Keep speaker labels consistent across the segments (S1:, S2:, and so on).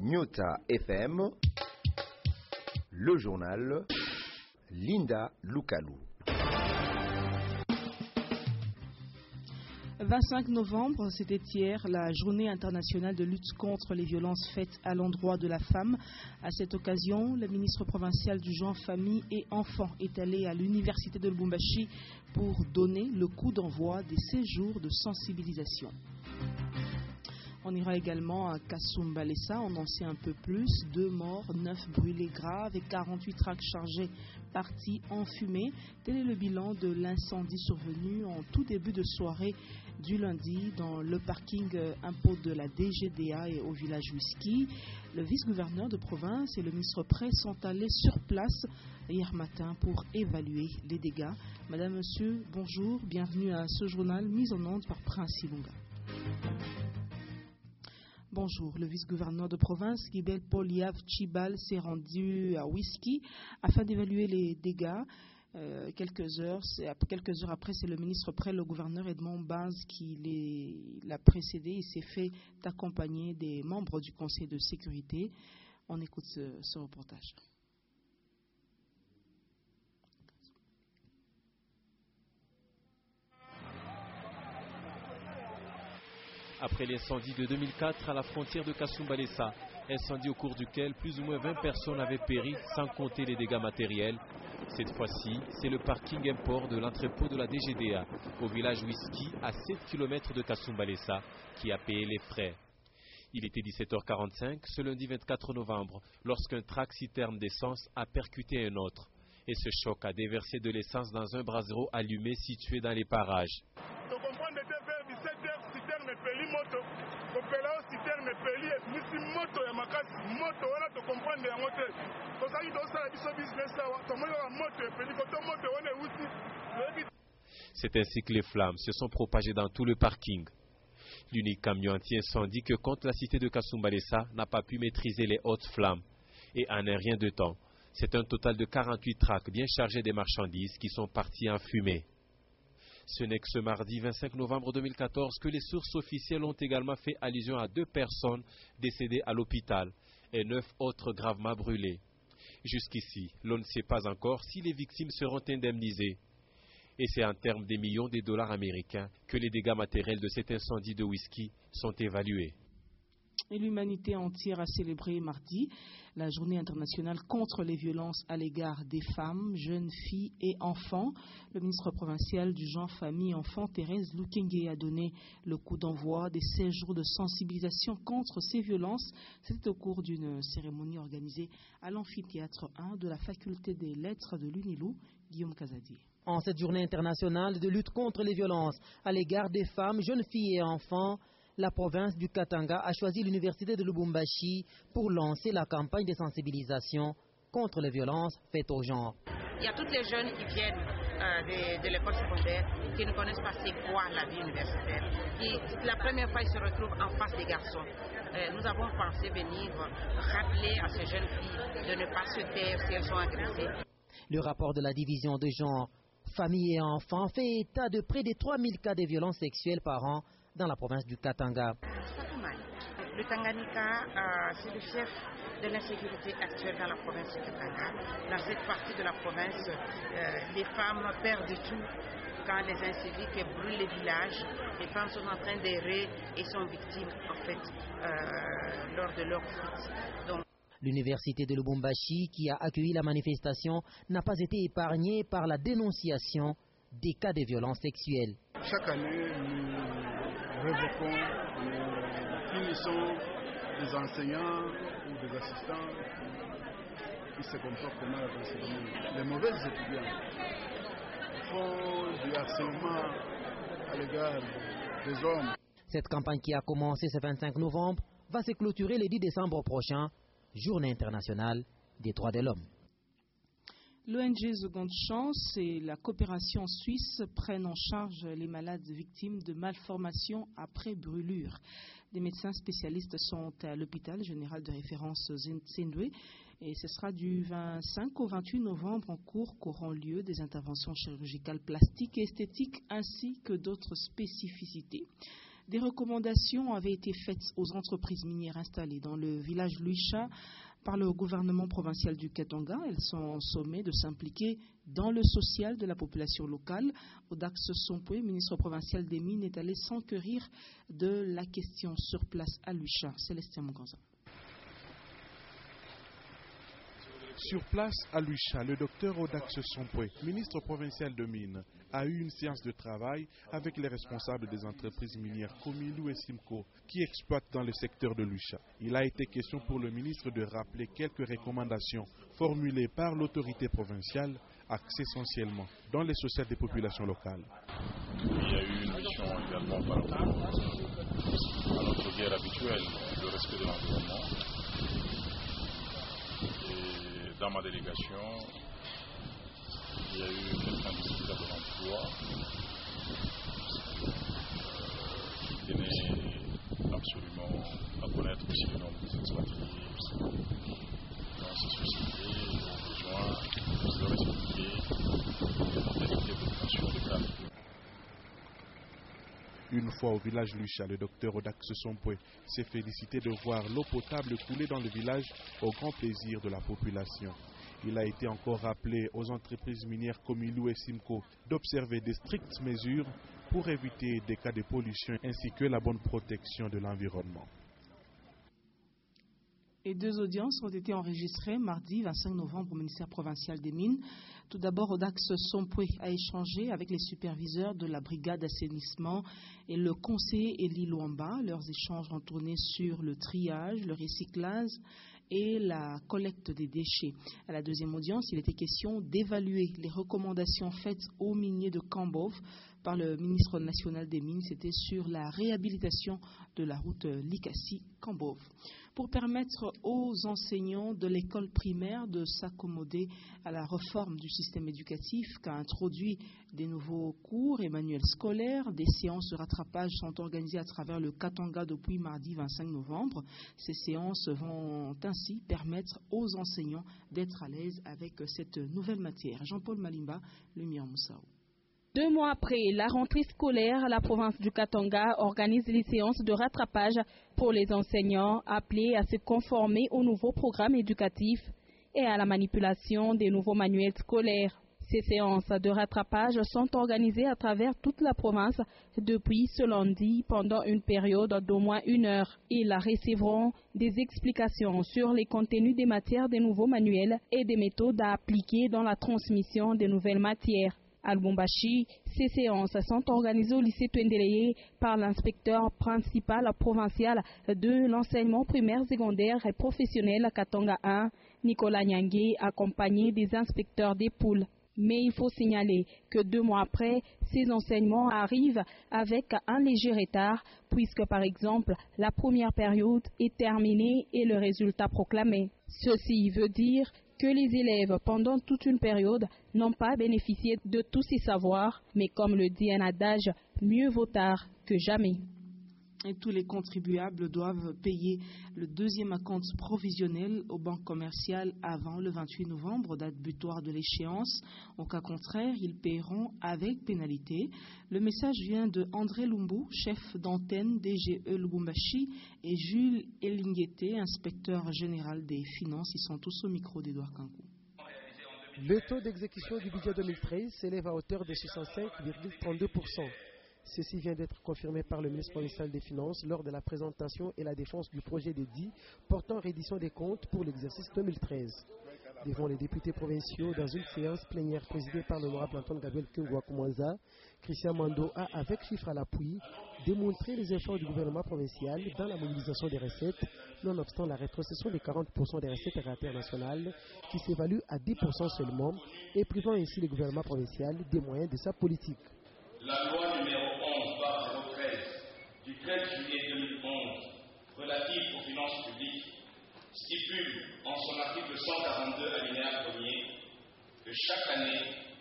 S1: Nyota FM, le journal Linda Lukalou.
S2: 25 novembre, c'était hier, la journée internationale de lutte contre les violences faites à l'endroit de la femme. À cette occasion, le ministre provincial du genre, famille et enfants est allé à l'université de Lubumbashi pour donner le coup d'envoi des séjours de sensibilisation. On ira également à Kasumbalesa, on en sait un peu plus. 2 morts, 9 brûlés graves et 48 tracts chargés partis en fumée. Tel est le bilan de l'incendie survenu en tout début de soirée du lundi dans le parking impôt de la DGDA et au village Whisky. Le vice-gouverneur de province et le ministre près sont allés sur place hier matin pour évaluer les dégâts. Madame, monsieur, bonjour, bienvenue à ce journal mis en onde par Prince Ilunga. Bonjour, le vice-gouverneur de province, Guibel Poliav Chibal, s'est rendu à Whisky afin d'évaluer les dégâts. Quelques heures après, c'est le ministre près, le gouverneur Edmond Baz, qui l'a précédé. Il s'est fait accompagner des membres du conseil de sécurité. On écoute ce reportage.
S3: Après l'incendie de 2004 à la frontière de Kasumbalesa, incendie au cours duquel plus ou moins 20 personnes avaient péri sans compter les dégâts matériels. Cette fois-ci, c'est le parking import de l'entrepôt de la DGDA au village Whisky à 7 km de Kasumbalesa qui a payé les frais. Il était 17h45 ce lundi 24 novembre lorsqu'un track citerne d'essence a percuté un autre. Et ce choc a déversé de l'essence dans un brasero allumé situé dans les parages. C'est ainsi que les flammes se sont propagées dans tout le parking. L'unique camion anti-incendie que compte la cité de Kasumbalesa n'a pas pu maîtriser les hautes flammes. Et en un rien de temps, c'est un total de 48 tracts bien chargés des marchandises qui sont partis en fumée. Ce n'est que ce mardi 25 novembre 2014 que les sources officielles ont également fait allusion à 2 personnes décédées à l'hôpital et 9 autres gravement brûlées. Jusqu'ici, l'on ne sait pas encore si les victimes seront indemnisées. Et c'est en termes des millions de dollars américains que les dégâts matériels de cet incendie de Whisky sont évalués.
S2: Et l'humanité entière a célébré mardi la journée internationale contre les violences à l'égard des femmes, jeunes filles et enfants. Le ministre provincial du genre, famille et enfants, Thérèse Lukenge, a donné le coup d'envoi des 16 jours de sensibilisation contre ces violences. C'était au cours d'une cérémonie organisée à l'amphithéâtre 1 de la faculté des lettres de l'UNILU, Guillaume Kazadi.
S4: En cette journée internationale de lutte contre les violences à l'égard des femmes, jeunes filles et enfants, la province du Katanga a choisi l'université de Lubumbashi pour lancer la campagne de sensibilisation contre les violences faites au genre.
S5: Il y a toutes les jeunes qui viennent de l'école secondaire qui ne connaissent pas c'est quoi la vie universitaire. La première fois, ils se retrouvent en face des garçons. Nous avons pensé venir rappeler à ces jeunes filles de ne pas se taire si elles sont agressées.
S4: Le rapport de la division de genre, famille et enfants fait état de près de 3000 cas de violences sexuelles par an dans la province du Katanga.
S5: Le Tanganyika, c'est le chef de l'insécurité actuelle dans la province du Katanga. Dans cette partie de la province, les femmes perdent tout. Quand les inciviques brûlent les villages, les femmes sont en train d'errer et sont victimes, en fait, lors de leur fuite.
S4: L'université de Lubumbashi, qui a accueilli la manifestation, n'a pas été épargnée par la dénonciation des cas de violences sexuelles.
S6: Chaque année, nous révoquons, nous punissons des enseignants ou des assistants qui se comportent mal dans ce domaine. Les mauvais étudiants font du harcèlement à l'égard des hommes.
S4: Cette campagne qui a commencé ce 25 novembre va se clôturer le 10 décembre prochain, Journée internationale des droits de l'homme.
S2: L'ONG Seconde Chance et la coopération suisse prennent en charge les malades victimes de malformations après brûlure. Des médecins spécialistes sont à l'hôpital général de référence Zindwe et ce sera du 25 au 28 novembre en cours qu'auront lieu des interventions chirurgicales plastiques et esthétiques ainsi que d'autres spécificités. Des recommandations avaient été faites aux entreprises minières installées dans le village Luisha par le gouvernement provincial du Katanga. Elles sont sommées de s'impliquer dans le social de la population locale. Odax Sompoué, ministre provincial des Mines, est allé s'enquérir de la question sur place à Luisha. Célestin Muganza.
S7: Sur place à Luisha, le docteur Odax Sompoué, ministre provincial de Mines, a eu une séance de travail avec les responsables des entreprises minières Komilou et Simco qui exploitent dans le secteur de Luisha. Il a été question pour le ministre de rappeler quelques recommandations formulées par l'autorité provinciale, axées essentiellement dans les sociales des populations locales.
S8: Il y a eu une mission également par rapport à notre guerre habituelle, le respect de l'environnement. Dans ma délégation, il y a eu quelques indicateurs de l'emploi qui tenaient absolument à connaître aussi le nombre des expatriés dans ces sociétés, aux besoins de leur expliquer les modalités d'obtention de cadre.
S7: Une fois au village Luisha, le docteur Odax Sompoué s'est félicité de voir l'eau potable couler dans le village au grand plaisir de la population. Il a été encore rappelé aux entreprises minières Komilou et Simco d'observer des strictes mesures pour éviter des cas de pollution ainsi que la bonne protection de l'environnement.
S2: Et 2 audiences ont été enregistrées mardi 25 novembre au ministère provincial des Mines. Tout d'abord, Odax Sompoué a échangé avec les superviseurs de la brigade d'assainissement et le conseiller Eli Luamba. Leurs échanges ont tourné sur le triage, le recyclage et la collecte des déchets. À la deuxième audience, il était question d'évaluer les recommandations faites aux miniers de Kambov par le ministre national des Mines. C'était sur la réhabilitation de la route Likasi-Kambov. Pour permettre aux enseignants de l'école primaire de s'accommoder à la réforme du système éducatif qu'a introduit des nouveaux cours et manuels scolaires, des séances de rattrapage sont organisées à travers le Katanga depuis mardi 25 novembre. Ces séances vont ainsi permettre aux enseignants d'être à l'aise avec cette nouvelle matière. Jean-Paul Malimba, Lumière Moussaou.
S9: 2 mois après la rentrée scolaire, la province du Katanga organise les séances de rattrapage pour les enseignants appelés à se conformer au nouveau programme éducatif et à la manipulation des nouveaux manuels scolaires. Ces séances de rattrapage sont organisées à travers toute la province depuis ce lundi pendant une période d'au moins 1 heure. Ils recevront des explications sur les contenus des matières des nouveaux manuels et des méthodes à appliquer dans la transmission des nouvelles matières. À Lubumbashi, ces séances sont organisées au lycée Twendeleye par l'inspecteur principal provincial de l'enseignement primaire, secondaire et professionnel Katanga 1, Nicolas Nyangé, accompagné des inspecteurs des poules. Mais il faut signaler que 2 mois après, ces enseignements arrivent avec un léger retard, puisque par exemple, la première période est terminée et le résultat proclamé. Ceci veut dire que les élèves, pendant toute une période, n'ont pas bénéficié de tous ces savoirs, mais comme le dit un adage, mieux vaut tard que jamais.
S2: Et tous les contribuables doivent payer le 2e acompte provisionnel aux banques commerciales avant le 28 novembre, date butoir de l'échéance. En cas contraire, ils paieront avec pénalité. Le message vient de André Lumbu, chef d'antenne DGE Lubumbashi, et Jules Elinguete, inspecteur général des finances. Ils sont tous au micro d'Edouard Kankou.
S10: Le taux d'exécution du budget 2013 s'élève à hauteur de 65,32%. Ceci vient d'être confirmé par le ministre provincial des Finances lors de la présentation et la défense du projet de dit portant reddition des comptes pour l'exercice 2013. Devant les députés provinciaux, dans une séance plénière présidée par l'honorable Antoine Gabriel Kingwa-Koumanza, Christian Mando a, avec chiffres à l'appui, démontré les efforts du gouvernement provincial dans la mobilisation des recettes, nonobstant la rétrocession de 40% des recettes agraires nationales, qui s'évalue à 10% seulement, et privant ainsi le gouvernement provincial des moyens de sa politique.
S11: La loi numéro 11/013 du 13 juillet 2011 relative aux finances publiques stipule en son article 142 alinéa 1er que chaque année,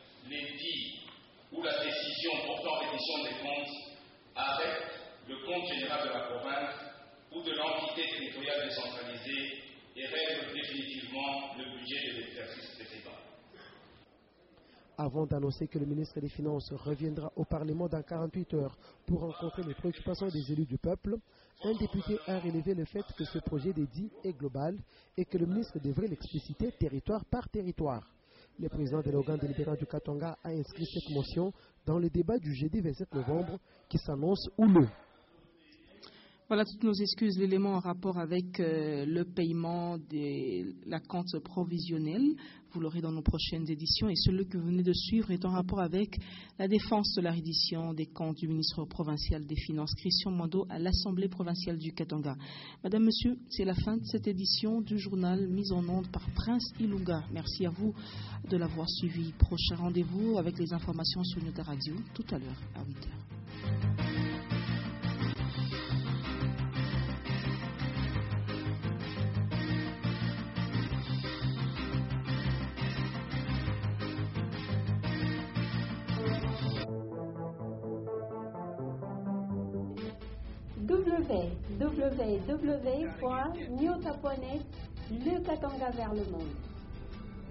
S11: l'édit ou la décision portant reddition des comptes arrête le compte général de la province ou de l'entité territoriale décentralisée et règle définitivement le budget de l'exercice précédent.
S10: Avant d'annoncer que le ministre des Finances reviendra au Parlement dans 48 heures pour rencontrer les préoccupations des élus du peuple, un député a relevé le fait que ce projet dédié est global et que le ministre devrait l'expliciter territoire par territoire. Le président de l'organe délibérant du Katanga a inscrit cette motion dans le débat du jeudi 27 novembre qui s'annonce houleux.
S2: Voilà toutes nos excuses. L'élément en rapport avec le paiement de la compte provisionnelle, vous l'aurez dans nos prochaines éditions. Et celui que vous venez de suivre est en rapport avec la défense de la reddition des comptes du ministre provincial des Finances, Christian Mando, à l'Assemblée provinciale du Katanga. Madame, Monsieur, c'est la fin de cette édition du journal mise en onde par Prince Ilunga. Merci à vous de l'avoir suivi. Prochain rendez-vous avec les informations sur notre radio tout à l'heure à 8h.
S12: www.nyota.net, le Katanga vers le monde.